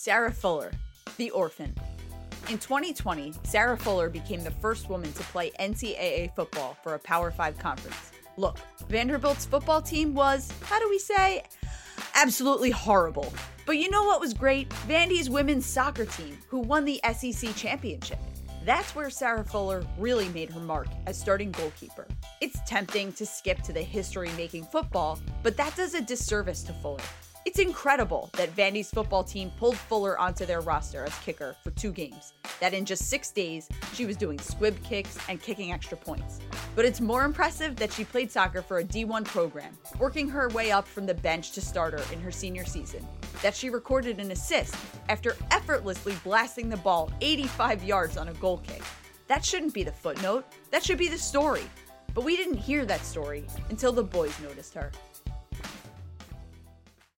Sarah Fuller, the orphan. In 2020, Sarah Fuller became the first woman to play NCAA football for a Power 5 conference. Look, Vanderbilt's football team was, absolutely horrible. But you know what was great? Vandy's women's soccer team, who won the SEC championship. That's where Sarah Fuller really made her mark as starting goalkeeper. It's tempting to skip to the history-making football, but that does a disservice to Fuller. It's incredible that Vandy's football team pulled Fuller onto their roster as kicker for 2 games, that in just 6 days, she was doing squib kicks and kicking extra points. But it's more impressive that she played soccer for a D1 program, working her way up from the bench to starter in her senior season, that she recorded an assist after effortlessly blasting the ball 85 yards on a goal kick. That shouldn't be the footnote, that should be the story. But we didn't hear that story until the boys noticed her.